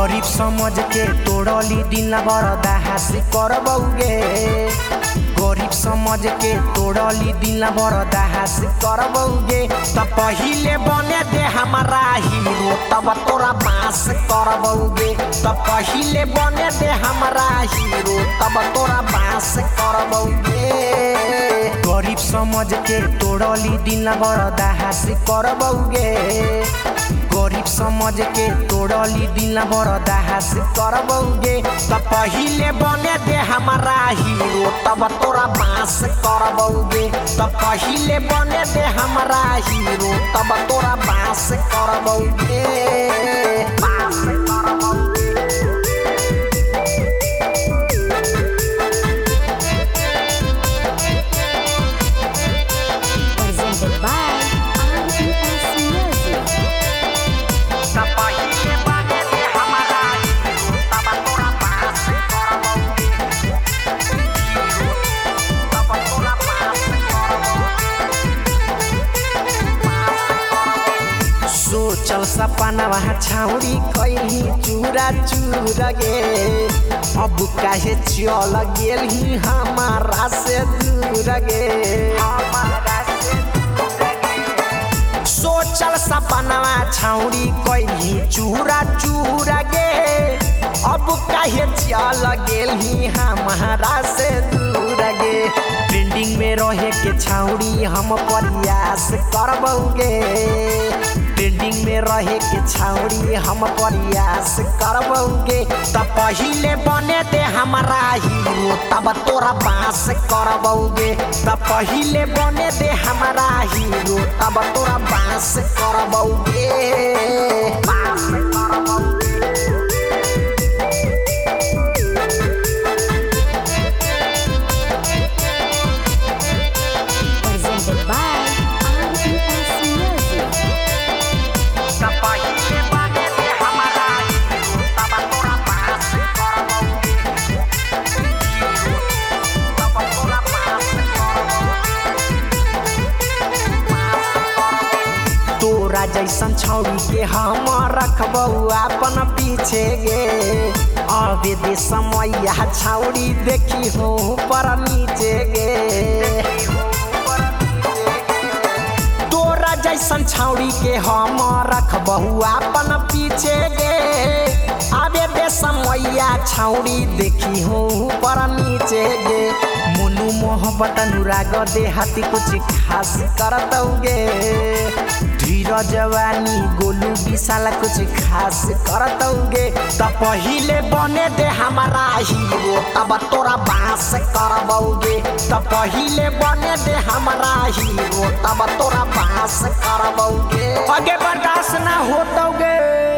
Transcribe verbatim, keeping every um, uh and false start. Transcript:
गरीब समझ के तोड़ली दिन बर्दाश्त करबौगे गरीब समझ के तोड़ली दिन बर्दाश्त करबौगे त पहिले बने दे हमारा हीरो तब तोरा बास करबौगे त पहिले बने दे हमारा हीरो तब तोरा बास करबौगे गरीब समझ के तोड़ली दिन बर्दाश्त करबौगे गरीब समझ के तोड़ली दिन बर्दाश्त करबौगे त पहिले बने दे हमारा हीरो तब तोरा बास करबौगे त पहिले बने दे हमारा हीरो तब तोरा बास करबौगे बास करबौगे Presented by R E S Music. पहिले बने दे हमारा हीरो तब तोरा बास करबौगे तब तोरा बास करबौगे सोचल सपना छाउरी कैली चूरा चूर गे अब काहे चल गेली हमारा से दूर गे हमारा से सोचल सपना छाउरी कैली चूरा चूर गे अब काहे चल गेली हमारा से दूर गे ट्रेंडिंग में रहे के छाउरी हम प्रयास करबौगे ट्रेंडिंग में रहे के छाउरी हम प्रयास करबौगे त पहिले बने दे हमारा हीरो तब तोरा बास करबौगे त पहिले बने दे हमारा हीरो तब तोरा बास करबौगे बास करबौगे Presented by R E S Music. पहिले बने दे हमारा हीरो तब तोरा बास करबौगे तब तोरा बास करबौगे तोरा जैसन छौरी के हम रखबौ अपन पीछे गे अबे दे समैया छौरी देखी हो पर नीचे गे तोरा जैसन छौरी के हम रखबहु अपन पीछे गे आबे दे समैया छौरी देखी हो पर नीचे गे मोनू मोहब्बत अनुराग दे हाथी कुछ खास करतौगे धीरज जवानी गोलू विशाल कुछ खास करतौगे त पहिले बने दे हमारा हीरो तब तोरा बास करबौगे त पहिले बने दे हमारा हीरो तब तोरा बास करबौगे आगे बर्दाश्त ना होतौगे।